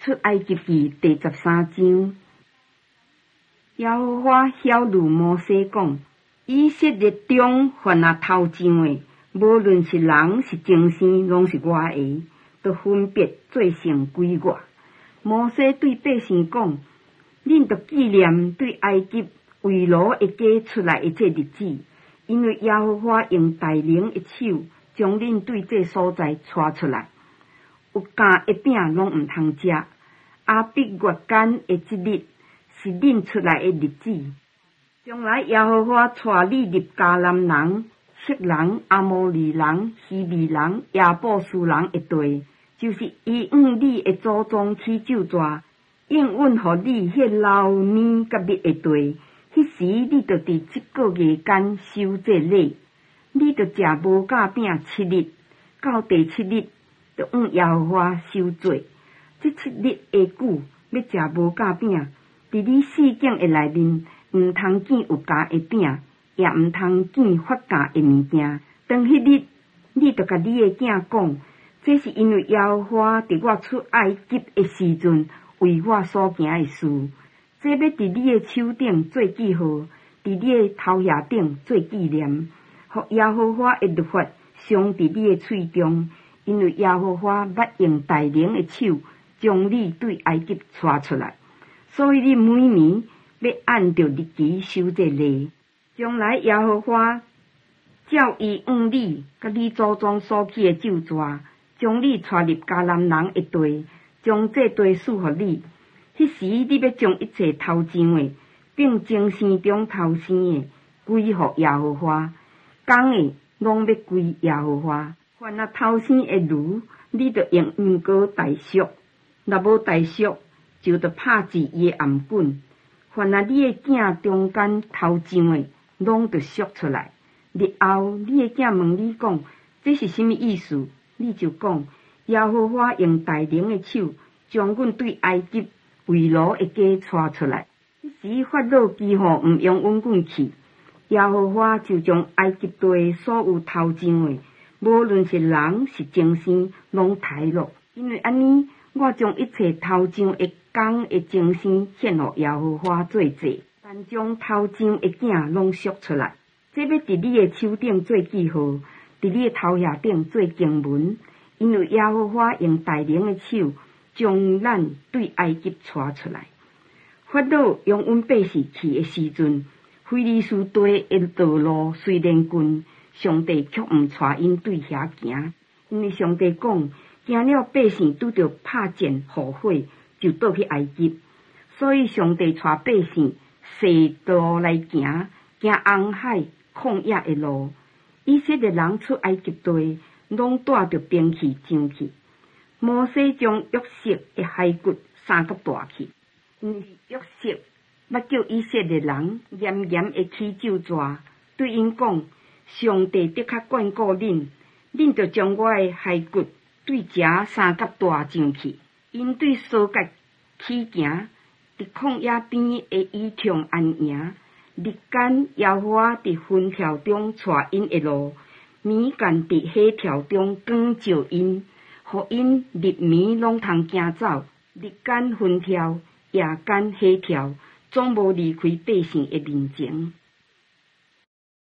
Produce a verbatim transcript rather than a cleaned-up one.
出埃及记第十三章，耶和华晓諭摩西讲：以色列中凡那偷上的，无论是人是精神，拢是我的，都分别做成归我。摩西对百姓讲：恁着纪念对埃及为奴的家出来的这日子，因为耶和华用大能的手将恁对这所在带出来。有羹的饼拢毋通食。阿必月间的即日是恁出来的日子。将来耶和华带你入迦南人、色人、阿摩利人、希利人、亚布斯人的地，就是伊向你的祖宗起咒詛，应允互你迄老年甲密的地。迄时你着伫即个月间守这礼，你着食无甲饼七日，到第七日着向耶和华守罪。这七日下久，要食无甲饼，伫你四境的内面，毋通见有羹的饼，也毋通见发羹的物件。当迄日，你着甲你的囝讲，这是因为耶和华伫我出埃及的时阵，为我所行的事。这要伫你的手顶做记号，伫你的头额顶做纪念，互耶和华的律法常伫你的喙中，因为耶和华捌用大能的手将你对埃及带出来，所以你每年要按着日期守这礼。将来耶和华照伊向你甲你祖宗所起的咒詛，将你带入迦南人的地，将这地赐予你。迄时，你要将一切偷上的，并精生中偷生的，归予耶和华；公的，拢要归耶和华。凡那偷生的驴，你着用银膏代赎；若无代赎，就着拍治伊的颔棍。凡那你的囝中间偷上的，拢着赎出来。日后，你的囝问你讲，这是什么意思？你就讲，耶和华用大能的手，将阮对埃及为奴的家带出来。迄时法老几乎毋用阮阮去，耶和华就将埃及地所有偷上的，无论是人是精神，拢抬落。因为安尼，我将一切偷上的公的精神献予耶和华做祭，但将偷上的囝拢赎出来。这要伫你的手顶做记号，伫你的头额顶做经文，因为耶和华用大能的手将咱对埃及带出来。法老用阮百姓去的时阵，非利士地的道路虽然近，上帝却毋带因对遐行，因为上帝讲，惊了百姓拄着拍箭火火，就倒去埃及。所以上帝带百姓西道来行，行红海旷野的路。以色列人出埃及地，拢带着兵器上去。摩西将约瑟的骸骨三角带去，因为约瑟捌叫以色列人严严的起咒詛，对因讲：上帝的确眷顾恁，恁着将我的骸骨对遮三角带上去。因对苏格起行，伫旷野边的以琼安营。日间耶和华伫云条中带因的路，暝间伫火条中光照因。互因日暝拢通行走，日间云条，夜间火条，总无离开百姓的面前。